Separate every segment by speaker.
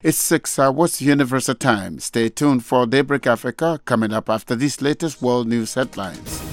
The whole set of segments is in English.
Speaker 1: It's 6 hours Universal Time. Stay tuned for Daybreak Africa coming up after these latest world news headlines.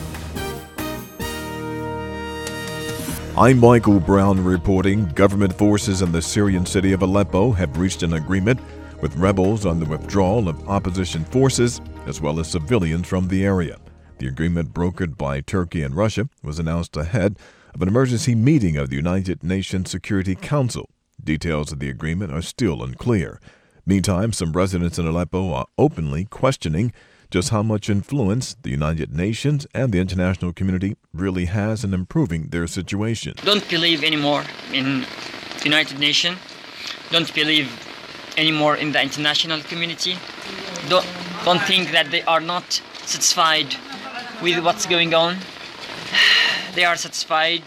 Speaker 2: I'm Michael Brown reporting. Government forces in the Syrian city of Aleppo have reached an agreement with rebels on the withdrawal of opposition forces as well as civilians from the area. The agreement, brokered by Turkey and Russia, was announced ahead of an emergency meeting of the United Nations Security Council. Details of the agreement are still unclear. Meantime, some residents in Aleppo are openly questioning just how much influence the United Nations and the international community really has in improving their situation.
Speaker 3: Don't believe anymore in the United Nations. Don't believe anymore in the international community. Don't think that they are not satisfied with what's going on. They are satisfied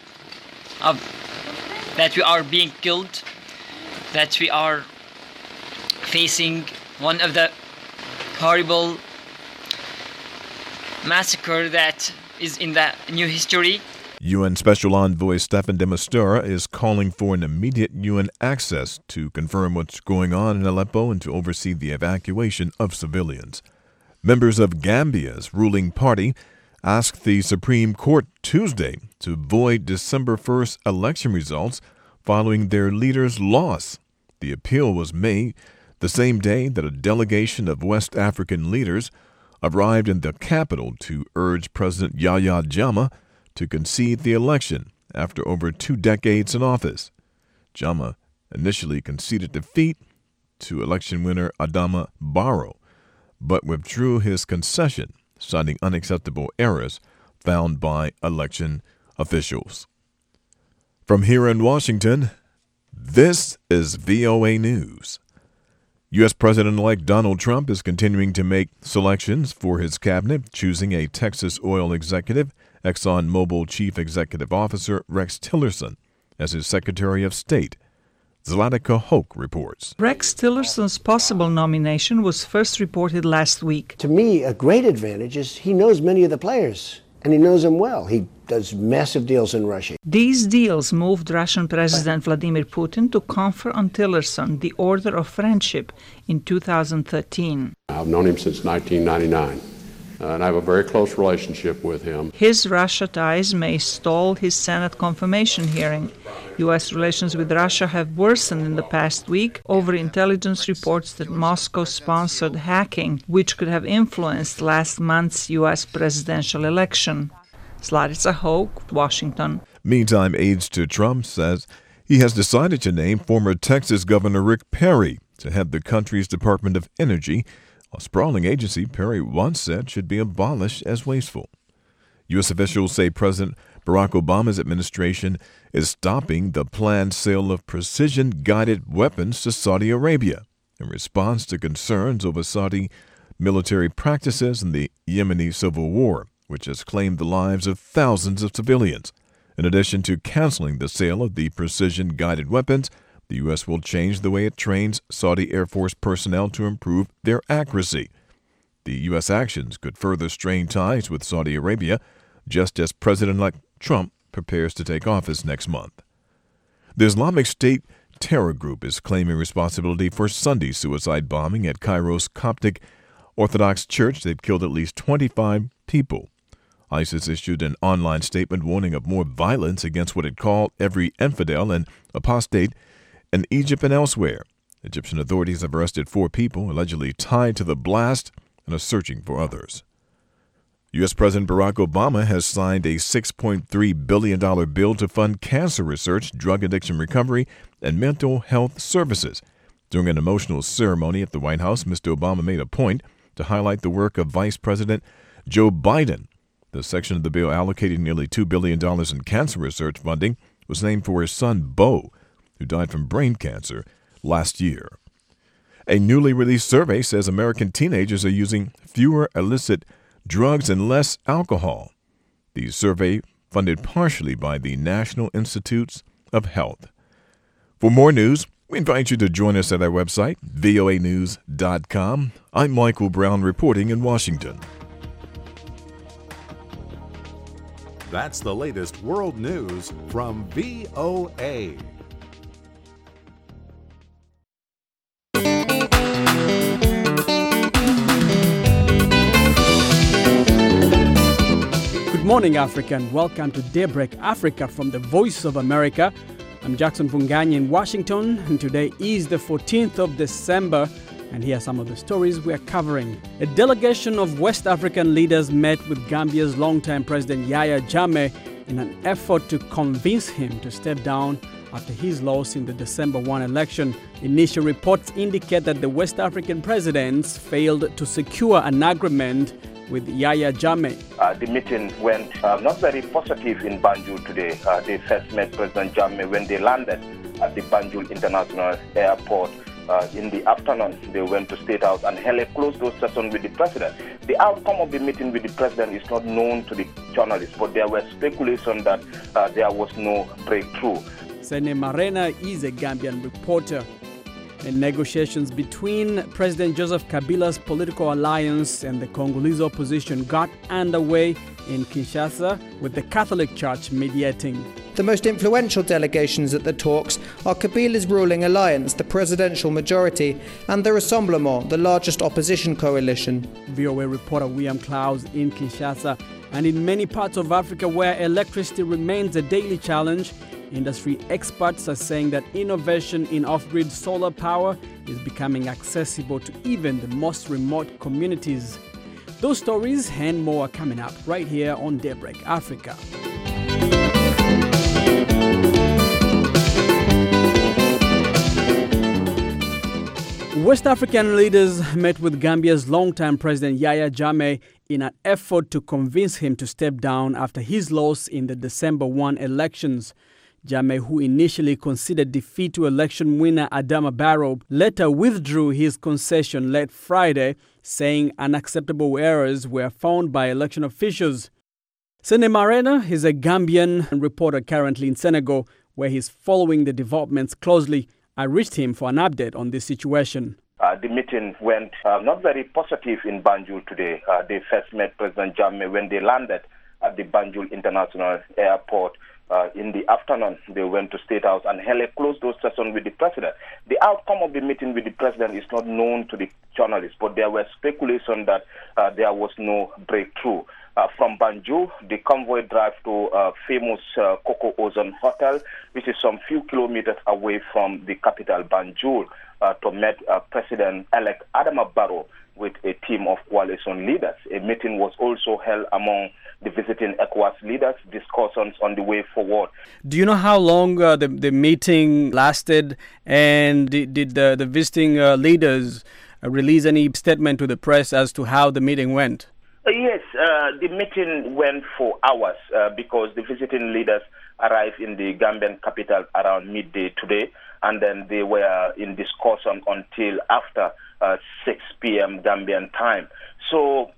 Speaker 3: that we are being killed, that we are facing one of the horrible massacre that is in the new history.
Speaker 2: UN Special Envoy Staffan de Mistura is calling for an immediate UN access to confirm what's going on in Aleppo and to oversee the evacuation of civilians. Members of Gambia's ruling party asked the Supreme Court Tuesday to void December 1st election results following their leader's loss. The appeal was made the same day that a delegation of West African leaders arrived in the capital to urge President Yahya Jammeh to concede the election after over 2 decades in office. Jammeh initially conceded defeat to election winner Adama Barrow, but withdrew his concession, citing unacceptable errors found by election officials. From here in Washington, this is VOA News. U.S. President-elect Donald Trump is continuing to make selections for his cabinet, choosing a Texas oil executive, ExxonMobil Chief Executive Officer Rex Tillerson, as his Secretary of State. Zlatica Hoke reports.
Speaker 4: Rex Tillerson's possible nomination was first reported last week.
Speaker 5: To me, a great advantage is he knows many of the players, and he knows them well. He does massive deals in Russia.
Speaker 4: These deals moved Russian President Vladimir Putin to confer on Tillerson the Order of Friendship in 2013.
Speaker 6: I've known him since 1999. And I have a very close relationship with him.
Speaker 4: His Russia ties may stall his Senate confirmation hearing. U.S. relations with Russia have worsened in the past week over intelligence reports that Moscow sponsored hacking, which could have influenced last month's U.S. presidential election. Zlatica Hoke, Washington.
Speaker 2: Meantime, aides to Trump says he has decided to name former Texas Governor Rick Perry to head the country's Department of Energy, a sprawling agency Perry once said should be abolished as wasteful. U.S. officials say President Barack Obama's administration is stopping the planned sale of precision-guided weapons to Saudi Arabia in response to concerns over Saudi military practices in the Yemeni civil war, which has claimed the lives of thousands of civilians. In addition to canceling the sale of the precision-guided weapons, the U.S. will change the way it trains Saudi Air Force personnel to improve their accuracy. The U.S. actions could further strain ties with Saudi Arabia, just as President-elect Trump prepares to take office next month. The Islamic State terror group is claiming responsibility for Sunday's suicide bombing at Cairo's Coptic Orthodox Church that killed at least 25 people. ISIS issued an online statement warning of more violence against what it called every infidel and apostate in Egypt and elsewhere. Egyptian authorities have arrested 4 people allegedly tied to the blast and are searching for others. U.S. President Barack Obama has signed a $6.3 billion bill to fund cancer research, drug addiction recovery, and mental health services. During an emotional ceremony at the White House, Mr. Obama made a point to highlight the work of Vice President Joe Biden. The section of the bill allocating nearly $2 billion in cancer research funding was named for his son, Beau, who died from brain cancer last year. A newly released survey says American teenagers are using fewer illicit drugs and less alcohol. The survey, funded partially by the National Institutes of Health. For more news, we invite you to join us at our website, voanews.com. I'm Michael Brown reporting in Washington.
Speaker 7: That's the latest world news from VOA.
Speaker 8: morning, Africa, and welcome to Daybreak Africa from the Voice of America. I'm Jackson Funganyi in Washington, and today is the 14th of December, and here are some of the stories we're covering. A delegation of West African leaders met with Gambia's longtime president Yahya Jammeh in an effort to convince him to step down after his loss in the December 1 election. Initial reports indicate that the West African presidents failed to secure an agreement with Yahya Jammeh.
Speaker 9: The meeting went not very positive in Banjul today. They first met President Jammeh when they landed at the Banjul International Airport. In the afternoon, they went to State House and held a closed-door session with the president. The outcome of the meeting with the president is not known to the journalists, but there were speculations that there was no breakthrough.
Speaker 8: Sene Marena is a Gambian reporter. And negotiations between President Joseph Kabila's political alliance and the Congolese opposition got underway in Kinshasa, with the Catholic Church mediating.
Speaker 10: The most influential delegations at the talks are Kabila's ruling alliance, the presidential majority, and the Rassemblement, the largest opposition coalition.
Speaker 8: VOA reporter William Klaus in Kinshasa. And in many parts of Africa where electricity remains a daily challenge, industry experts are saying that innovation in off-grid solar power is becoming accessible to even the most remote communities. Those stories and more are coming up right here on Daybreak Africa. West African leaders met with Gambia's longtime president Yahya Jammeh in an effort to convince him to step down after his loss in the December 1 elections. Jammeh, who initially conceded defeat to election winner Adama Barrow, later withdrew his concession late Friday, saying unacceptable errors were found by election officials. Sene Marena is a Gambian reporter currently in Senegal, where he's following the developments closely. I reached him for an update on this situation.
Speaker 9: The meeting went not very positive in Banjul today. They first met President Jammeh when they landed at the Banjul International Airport. In the afternoon, they went to State House and held a closed-door session with the president. The outcome of the meeting with the president is not known to the journalists, but there were speculations that there was no breakthrough. From Banjul, the convoy drive to famous Coco Ozone Hotel, which is some few kilometers away from the capital, Banjul, to meet President-elect Adama Barrow with a team of coalition leaders. A meeting was also held among the visiting ECOWAS leaders, discussions on the way forward.
Speaker 8: Do you know how long the meeting lasted, and did the visiting leaders release any statement to the press as to how the meeting went?
Speaker 9: Yes, the meeting went for hours because the visiting leaders arrived in the Gambian capital around midday today, and then they were in discussion until after 6 p.m. Gambian time. So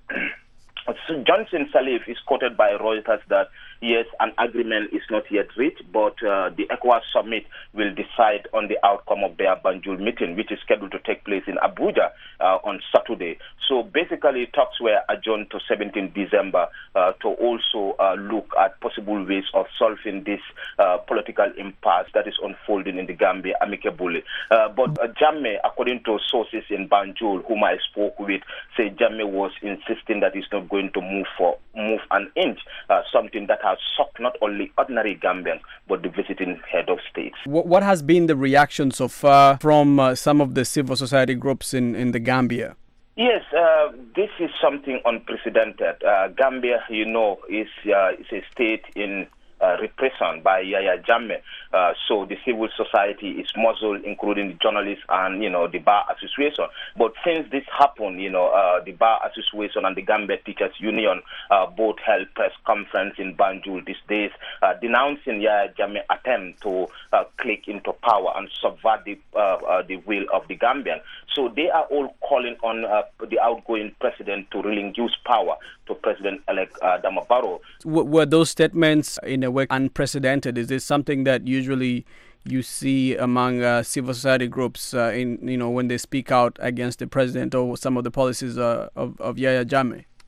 Speaker 9: Johnson Sirleaf is quoted by Reuters that, yes, an agreement is not yet reached, but the ECOWAS summit will decide on the outcome of their Banjul meeting, which is scheduled to take place in Abuja on Saturday. So basically, talks were adjourned to 17 December to also look at possible ways of solving this political impasse that is unfolding in the Gambia amicably. But Jammeh, according to sources in Banjul, whom I spoke with, say Jammeh was insisting that he's not going to move an inch, something that has shocked not only ordinary Gambians, but the visiting head of state.
Speaker 8: What has been the reaction so far from some of the civil society groups in the Gambia?
Speaker 9: Yes, this is something unprecedented. Gambia, you know, is a state in repression by Yahya Jammeh. So the civil society is muzzled, including the journalists and, the Bar Association. But since this happened, the Bar Association and the Gambia Teachers Union both held press conference in Banjul these days, denouncing Yahya Jammeh's attempt to click into power and subvert the will of the Gambian. So they are all calling on the outgoing president to relinquish power to President-elect Adama Barrow.
Speaker 8: Were those statements in a way unprecedented? Is this something that usually you see among civil society groups when they speak out against the president or some of the policies of Yahya Jammeh?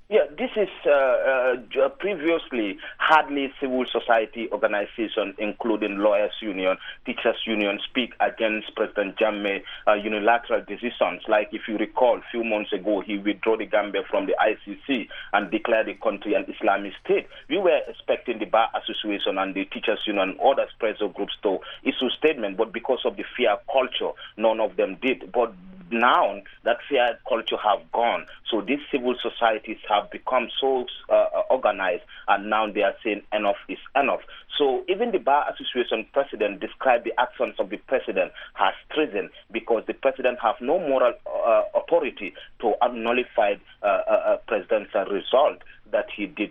Speaker 9: Yeah, this is previously hardly civil society organizations, including lawyers' union, teachers' union, speak against President Jammeh unilateral decisions. Like if you recall, a few months ago, he withdrew the Gambia from the ICC and declared the country an Islamic state. We were expecting the Bar Association and the teachers' union and other pressure groups to issue statements, but because of the fear culture, none of them did. But now that fear culture have gone, so these civil societies have become so organized, and now they are saying enough is enough. So even the Bar Association president described the actions of the president as treason, because the president have no moral authority to nullify president's result that he did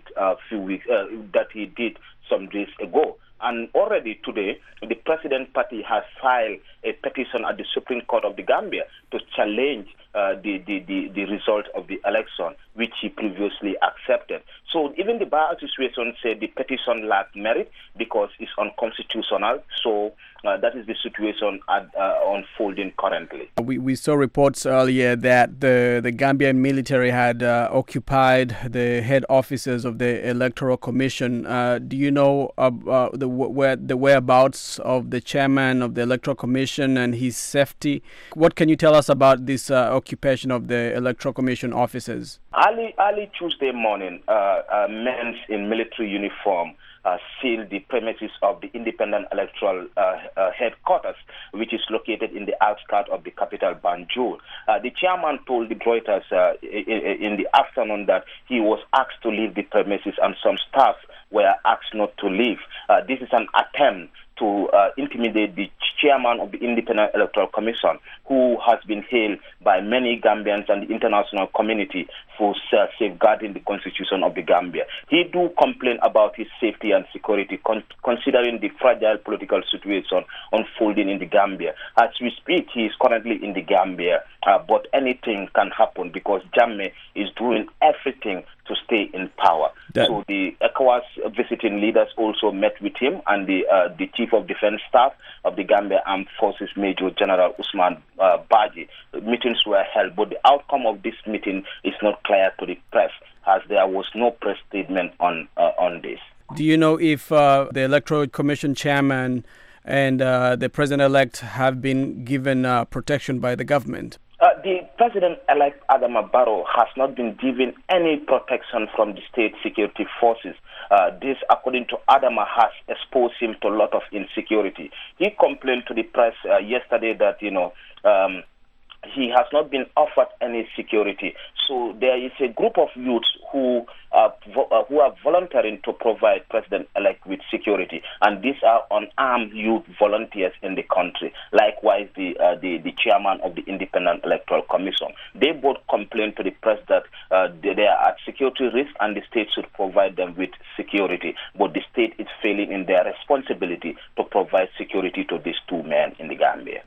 Speaker 9: some days ago. And already today, the President Party has filed a petition at the Supreme Court of the Gambia to challenge the result of the election, which he previously accepted. So even the Bar Association said the petition lacked merit because it's unconstitutional. So that is the situation unfolding currently.
Speaker 8: We saw reports earlier that the Gambian military had occupied the head offices of the Electoral Commission. Do you know the whereabouts of the chairman of the Electoral Commission and his safety? What can you tell us about this occupation of the Electoral Commission offices?
Speaker 9: Early Tuesday morning, men in military uniform sealed the premises of the Independent Electoral Headquarters, which is located in the outskirts of the capital, Banjul. The chairman told the Reuters in the afternoon that he was asked to leave the premises and some staff were asked not to leave. This is an attempt to intimidate the chairman of the Independent Electoral Commission, who has been hailed by many Gambians and the international community for safeguarding the constitution of the Gambia. He do complain about his safety and security, considering the fragile political situation unfolding in the Gambia. As we speak, he is currently in the Gambia, but anything can happen because Jammeh is doing everything to stay in power. So the ECOWAS visiting leaders also met with him, and the Chief of Defense Staff of the Gambia Armed Forces, Major General Usman Baji. Meetings were held, but the outcome of this meeting is not clear to the press, as there was no press statement on this.
Speaker 8: Do you know if the Electoral Commission chairman and the president-elect have been given protection by the government?
Speaker 9: The President-elect Adama Barrow has not been given any protection from the state security forces. This, according to Adama, has exposed him to a lot of insecurity. He complained to the press yesterday that, he has not been offered any security. So there is a group of youths who are volunteering to provide President-elect with security, and these are unarmed youth volunteers in the country. Likewise, the chairman of the Independent Electoral Commission. They both complained to the press that they are at security risk and the state should provide them with security. But the state is failing in their responsibility to provide security to these two men in the Gambia.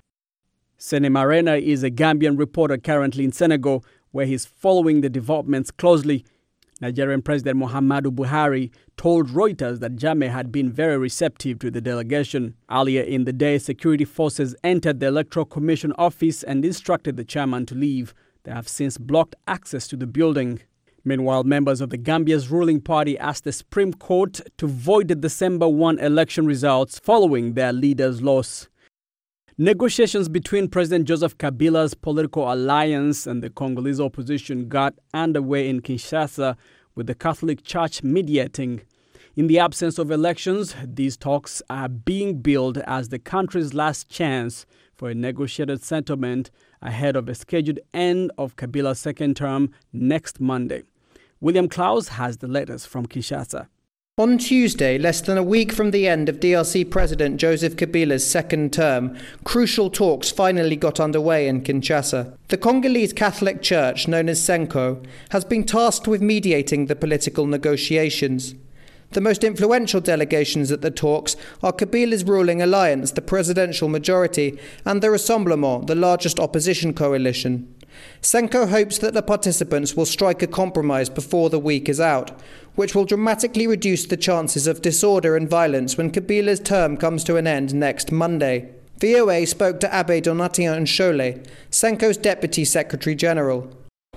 Speaker 8: Sene Marena is a Gambian reporter currently in Senegal, where he's following the developments closely. Nigerian President Muhammadu Buhari told Reuters that Jammeh had been very receptive to the delegation. Earlier in the day, security forces entered the Electoral Commission office and instructed the chairman to leave. They have since blocked access to the building. Meanwhile, members of the Gambia's ruling party asked the Supreme Court to void the December 1 election results following their leader's loss. Negotiations between President Joseph Kabila's political alliance and the Congolese opposition got underway in Kinshasa, with the Catholic Church mediating. In the absence of elections, these talks are being billed as the country's last chance for a negotiated settlement ahead of a scheduled end of Kabila's second term next Monday. William Klaus has the latest from Kinshasa.
Speaker 10: On Tuesday, less than a week from the end of DRC President Joseph Kabila's second term, crucial talks finally got underway in Kinshasa. The Congolese Catholic Church, known as Senko, has been tasked with mediating the political negotiations. The most influential delegations at the talks are Kabila's ruling alliance, the Presidential Majority, and the Rassemblement, the largest opposition coalition. Senko hopes that the participants will strike a compromise before the week is out, which will dramatically reduce the chances of disorder and violence when Kabila's term comes to an end next Monday. VOA spoke to Abbé Donatien Nshole, Senko's Deputy Secretary General.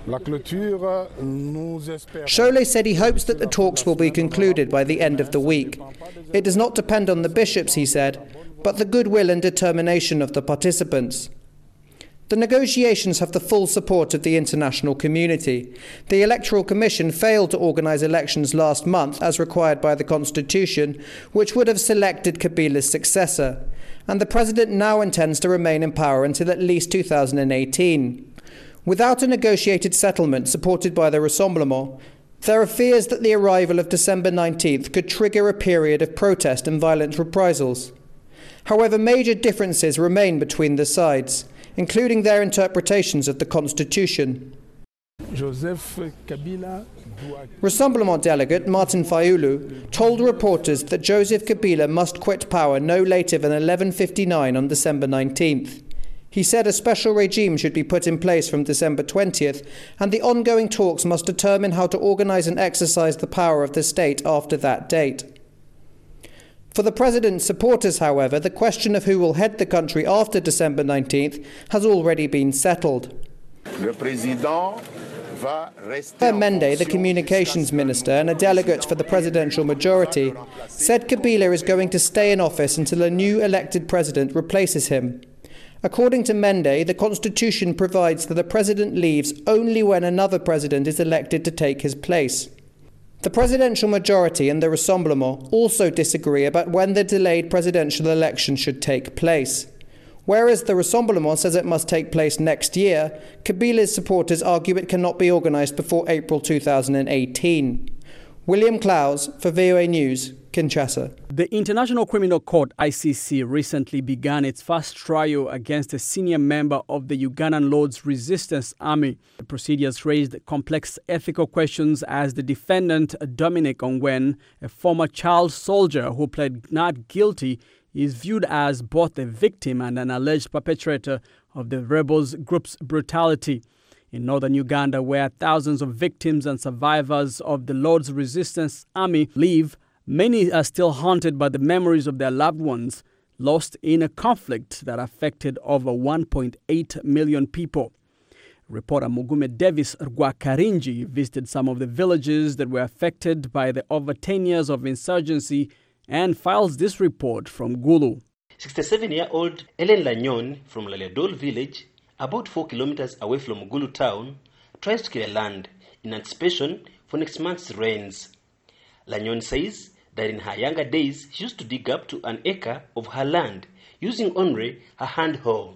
Speaker 10: Cholet said he hopes that the talks will be concluded by the end of the week. It does not depend on the bishops, he said, but the goodwill and determination of the participants. The negotiations have the full support of the international community. The Electoral Commission failed to organise elections last month as required by the Constitution, which would have selected Kabila's successor. And the president now intends to remain in power until at least 2018. Without a negotiated settlement supported by the Rassemblement, there are fears that the arrival of December 19th could trigger a period of protest and violent reprisals. However, major differences remain between the sides, including their interpretations of the Constitution. Rassemblement delegate Martin Fayulu told reporters that Joseph Kabila must quit power no later than 11:59 on December 19th. He said a special regime should be put in place from December 20th, and the ongoing talks must determine how to organise and exercise the power of the state after that date. For the president's supporters, however, the question of who will head the country after December 19th has already been settled. Mende, the communications minister and a delegate for the presidential majority, said Kabila is going to stay in office until a new elected president replaces him. According to Mende, the constitution provides that a president leaves only when another president is elected to take his place. The presidential majority and the Rassemblement also disagree about when the delayed presidential election should take place. Whereas the Rassemblement says it must take place next year, Kabila's supporters argue it cannot be organised before April 2018. William Klaus for VOA News, Kinshasa.
Speaker 8: The International Criminal Court, ICC, recently began its first trial against a senior member of the Ugandan Lord's Resistance Army. The procedures raised complex ethical questions as the defendant, Dominic Ongwen, a former child soldier who pled not guilty, is viewed as both a victim and an alleged perpetrator of the rebels group's brutality. In northern Uganda, where thousands of victims and survivors of the Lord's Resistance Army live, many are still haunted by the memories of their loved ones lost in a conflict that affected over 1.8 million people. Reporter Mugume Davis Rwakarinji visited some of the villages that were affected by the over 10 years of insurgency and files this report from Gulu.
Speaker 11: 67-year-old Ellen Lanyon from Laliadol village, about 4 kilometers away from Gulu town, tries to clear land in anticipation for next month's rains. Lanyon says that in her younger days, she used to dig up to an acre of her land using only her hand hoe.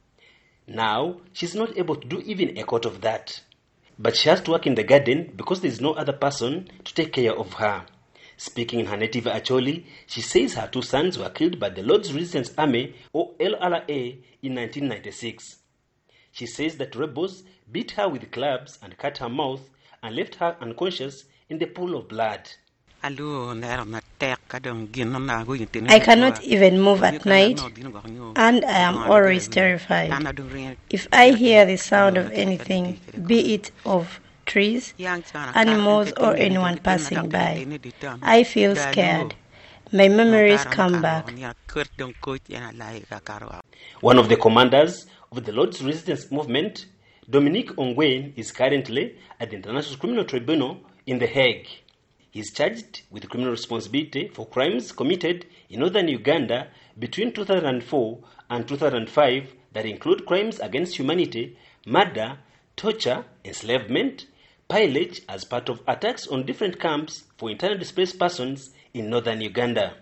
Speaker 11: Now, she's not able to do even a quarter of that. But she has to work in the garden because there is no other person to take care of her. Speaking in her native Acholi, she says her 2 sons were killed by the Lord's Resistance Army, or LRA, in 1996. She says that rebels beat her with clubs and cut her mouth and left her unconscious in the pool of blood.
Speaker 12: I cannot even move at night, and I am always terrified. If I hear the sound of anything, be it of trees, animals, or anyone passing by, I feel scared. My memories come back.
Speaker 11: One of the commanders of the Lord's Resistance Movement, Dominic Ongwen, is currently at the International Criminal Tribunal in The Hague. He is charged with criminal responsibility for crimes committed in northern Uganda between 2004 and 2005 that include crimes against humanity, murder, torture, enslavement, pillage as part of attacks on different camps for internally displaced persons in northern Uganda.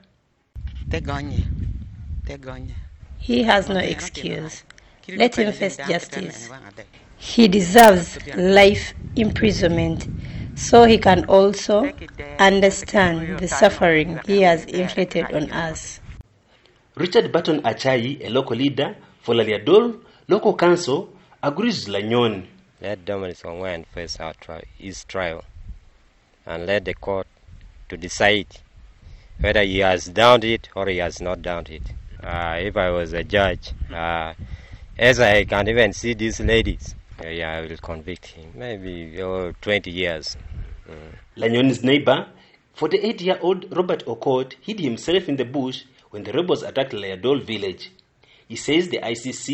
Speaker 12: He has no excuse. Let him face justice. He deserves life imprisonment so he can also understand the suffering he has inflicted on us.
Speaker 11: Richard Barton Achai, a local leader for Laliadol Local Council, agrees with Lanyon.
Speaker 13: Let Dominic Ongwen face his trial and let the court to decide whether he has done it or he has not done it. If I was a judge, as I can't even see these ladies, I will convict him. Maybe 20 years.
Speaker 11: Lanyon's neighbor, 48-year-old Robert Okot, hid himself in the bush when the rebels attacked Laliadol village. He says the ICC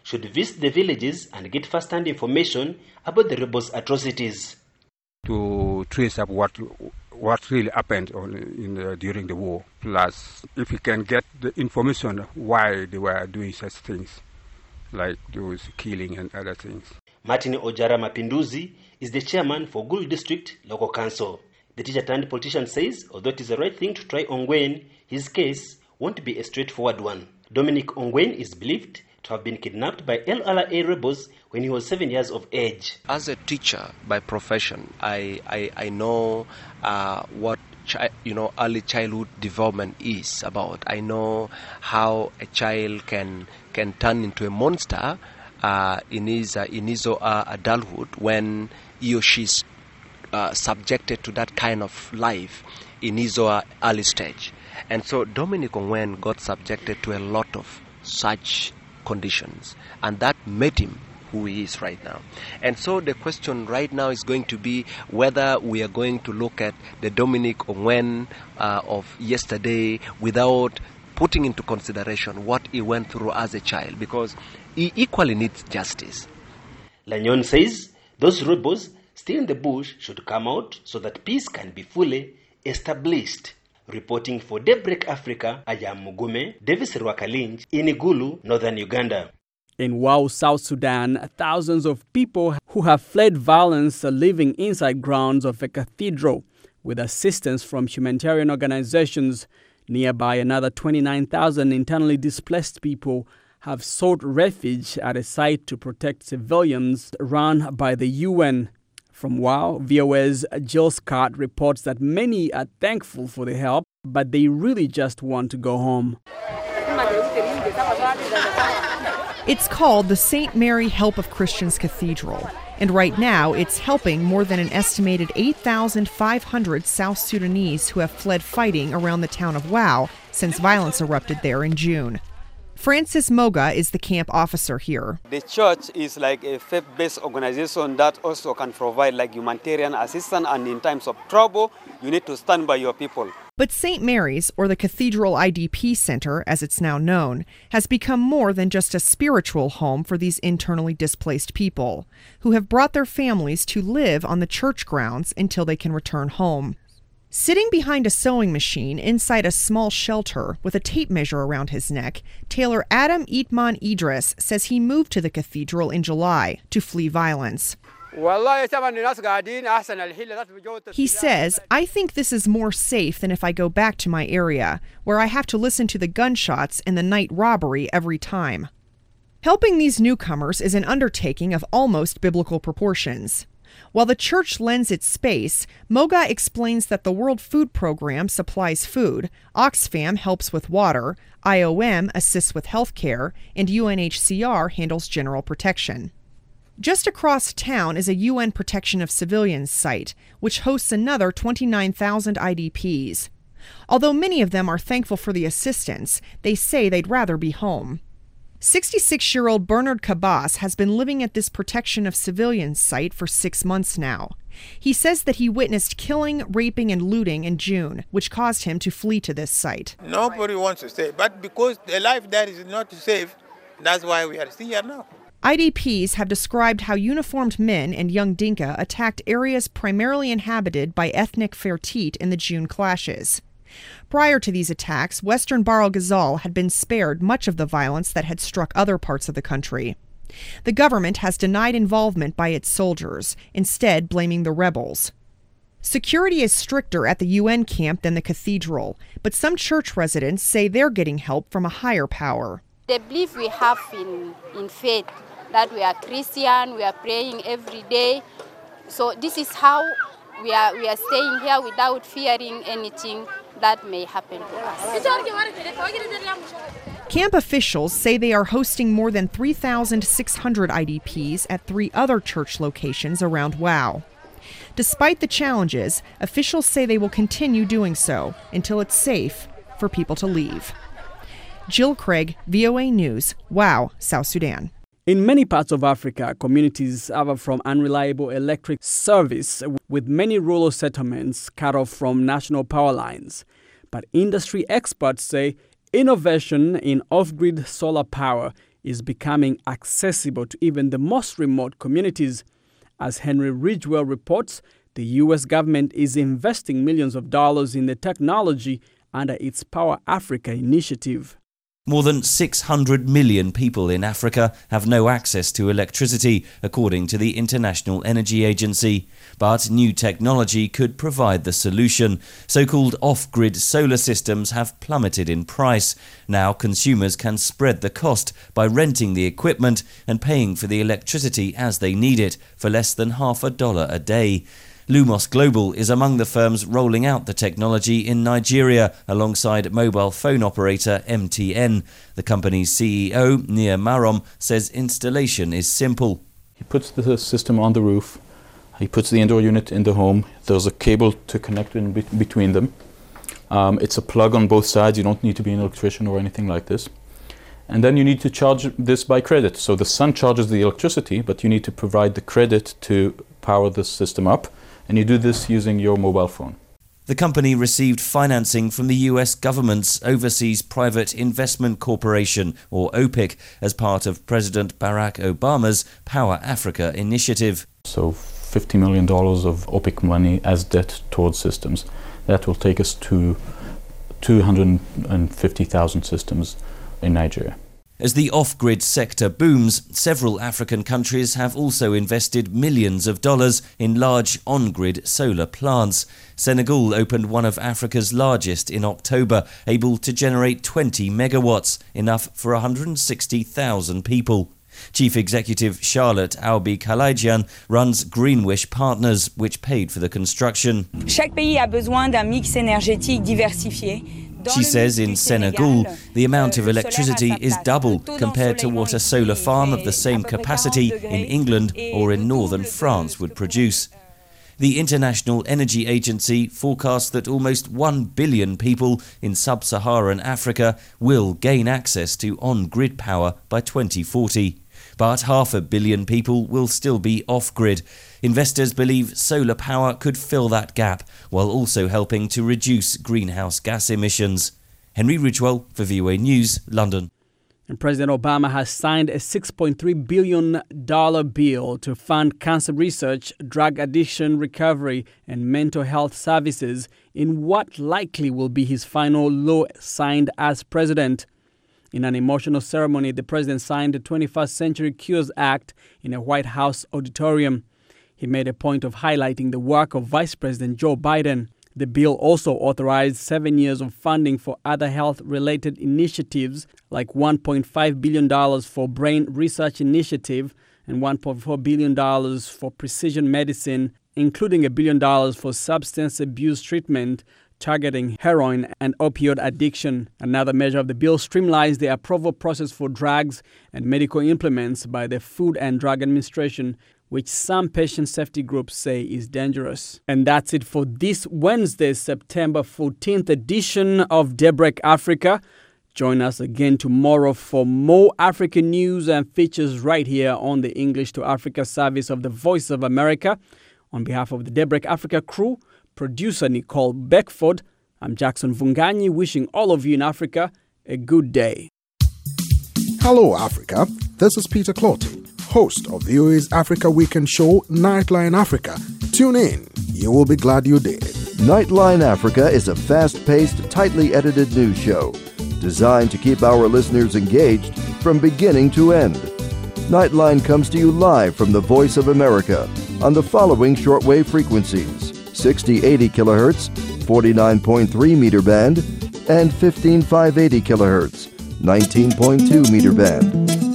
Speaker 11: should visit the villages and get first-hand information about the rebels' atrocities.
Speaker 14: To trace up what really happened during the war. Plus, if we can get the information why they were doing such things, like those killing and other things.
Speaker 11: Martin Ojara Mapinduzi is the chairman for Gulu District Local Council. The teacher-turned-politician says, although it is the right thing to try Ongwen, his case won't be a straightforward one. Dominic Ongwen is believed to have been kidnapped by LRA rebels when he was 7 years of age.
Speaker 15: As a teacher by profession, I know what early childhood development is about. I know how a child can turn into a monster in his adulthood when he or she's subjected to that kind of life in his early stage. And so Dominic Ongwen got subjected to a lot of such conditions, and that made him who he is right now. And so the question right now is going to be whether we are going to look at the Dominic Ongwen of yesterday without putting into consideration what he went through as a child, because he equally needs justice.
Speaker 11: Lanyon says those rebels still in the bush should come out so that peace can be fully established. Reporting for Daybreak Africa, I am Mugume Davis Rwakalinj in Igulu, northern Uganda.
Speaker 8: In Wau, South Sudan, thousands of people who have fled violence are living inside grounds of a cathedral with assistance from humanitarian organizations. Nearby, another 29,000 internally displaced people have sought refuge at a site to protect civilians run by the UN. From Wau, VOA's Jill Scott reports that many are thankful for the help, but they really just want to go home.
Speaker 16: It's called the St. Mary Help of Christians Cathedral, and right now it's helping more than an estimated 8,500 South Sudanese who have fled fighting around the town of Wau since violence erupted there in June. Francis Moga is the camp officer here.
Speaker 17: The church is like a faith-based organization that also can provide like humanitarian assistance, and in times of trouble, you need to stand by your people.
Speaker 16: But St. Mary's, or the Cathedral IDP Center, as it's now known, has become more than just a spiritual home for these internally displaced people, who have brought their families to live on the church grounds until they can return home. Sitting behind a sewing machine inside a small shelter with a tape measure around his neck, Taylor Adam Itman Idris says he moved to the cathedral in July to flee violence. He says, I think this is more safe than if I go back to my area, where I have to listen to the gunshots and the night robbery every time. Helping these newcomers is an undertaking of almost biblical proportions. While the church lends its space, Moga explains that the World Food Program supplies food, Oxfam helps with water, IOM assists with health care, and UNHCR handles general protection. Just across town is a UN Protection of Civilians site, which hosts another 29,000 IDPs. Although many of them are thankful for the assistance, they say they'd rather be home. 66-year-old Bernard Cabas has been living at this Protection of Civilians site for 6 months now. He says that he witnessed killing, raping, and looting in June, which caused him to flee to this site.
Speaker 18: Nobody wants to stay, but because the life there is not safe, that's why we are still here now.
Speaker 16: IDPs have described how uniformed men and young Dinka attacked areas primarily inhabited by ethnic Fertit in the June clashes. Prior to these attacks, Western Bahr el Ghazal had been spared much of the violence that had struck other parts of the country. The government has denied involvement by its soldiers, instead blaming the rebels. Security is stricter at the UN camp than the cathedral, but some church residents say they're getting help from a higher power.
Speaker 19: The belief we have in faith, that we are Christian, we are praying every day. So this is how we are staying here without fearing anything that may happen to us.
Speaker 16: Camp officials say they are hosting more than 3,600 IDPs at 3 other church locations around Wau. Despite the challenges, officials say they will continue doing so until it's safe for people to leave. Jill Craig, VOA News, Wau, South Sudan.
Speaker 8: In many parts of Africa, communities suffer from unreliable electric service, with many rural settlements cut off from national power lines. But industry experts say innovation in off-grid solar power is becoming accessible to even the most remote communities. As Henry Ridgewell reports, the U.S. government is investing millions of dollars in the technology under its Power Africa initiative.
Speaker 20: More than 600 million people in Africa have no access to electricity, according to the International Energy Agency. But new technology could provide the solution. So-called off-grid solar systems have plummeted in price. Now consumers can spread the cost by renting the equipment and paying for the electricity as they need it for less than $50 a day. Lumos Global is among the firms rolling out the technology in Nigeria alongside mobile phone operator MTN. The company's CEO, Nia Marom, says installation is simple.
Speaker 21: He puts the system on the roof, he puts the indoor unit in the home, there's a cable to connect in between them. It's a plug on both sides, you don't need to be an electrician or anything like this. And then you need to charge this by credit. So the sun charges the electricity, but you need to provide the credit to power the system up. And you do this using your mobile phone.
Speaker 20: The company received financing from the US government's Overseas Private Investment Corporation, or OPIC, as part of President Barack Obama's Power Africa initiative.
Speaker 21: So $50 million of OPIC money as debt towards systems. That will take us to 250,000 systems in Nigeria.
Speaker 20: As the off-grid sector booms, several African countries have also invested millions of dollars in large on-grid solar plants. Senegal opened one of Africa's largest in October, able to generate 20 megawatts, enough for 160,000 people. Chief Executive Charlotte Aubi Kalaidjian runs Greenwish Partners, which paid for the construction.
Speaker 22: Chaque pays a besoin d'un mix énergétique diversifié.
Speaker 20: She says in Senegal, the amount of electricity is double compared to what a solar farm of the same capacity in England or in northern France would produce. The International Energy Agency forecasts that almost 1 billion people in sub-Saharan Africa will gain access to on-grid power by 2040. But 500 million people will still be off-grid. Investors believe solar power could fill that gap, while also helping to reduce greenhouse gas emissions. Henry Ridgewell for VOA News, London.
Speaker 8: And President Obama has signed a $6.3 billion bill to fund cancer research, drug addiction recovery, and mental health services in what likely will be his final law signed as president. In an emotional ceremony, the president signed the 21st Century Cures Act in a White House auditorium. He made a point of highlighting the work of Vice President Joe Biden. The bill also authorized 7 years of funding for other health-related initiatives, like $1.5 billion for Brain Research Initiative and $1.4 billion for precision medicine, including $1 billion for substance abuse treatment, targeting heroin and opioid addiction. Another measure of the bill streamlines the approval process for drugs and medical implements by the Food and Drug Administration, which some patient safety groups say is dangerous. And that's it for this Wednesday, September 14th edition of Daybreak Africa. Join us again tomorrow for more African news and features right here on the English to Africa service of the Voice of America. On behalf of the Daybreak Africa crew, producer Nicole Beckford, I'm Jackson Vunganyi, wishing all of you in Africa a good day.
Speaker 23: Hello, Africa. This is Peter Clotty, host of VOA's Africa Weekend show, Nightline Africa. Tune in. You will be glad you did.
Speaker 24: Nightline Africa is a fast-paced, tightly edited news show designed to keep our listeners engaged from beginning to end. Nightline comes to you live from the Voice of America on the following shortwave frequencies: 6080 kilohertz, 49.3 meter band, and 15580 kilohertz, 19.2 meter band.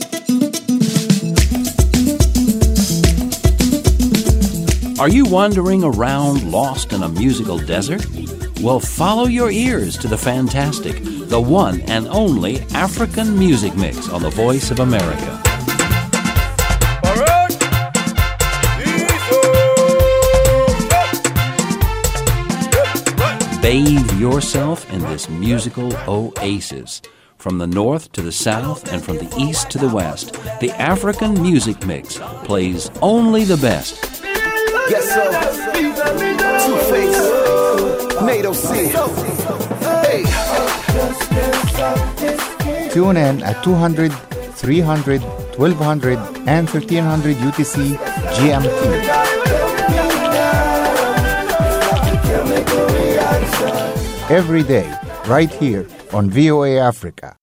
Speaker 25: Are you wandering around lost in a musical desert? Well, follow your ears to the fantastic, the one and only African Music Mix on the Voice of America. Bathe yourself in this musical oasis. From the north to the south and from the east to the west, the African Music Mix plays only the best.
Speaker 26: Yes, sir. Two-Face, NATO C. Hey.
Speaker 27: Tune in at 200
Speaker 1: 300, 1200, and 1300 UTC GMT. Every day, right here on VOA Africa.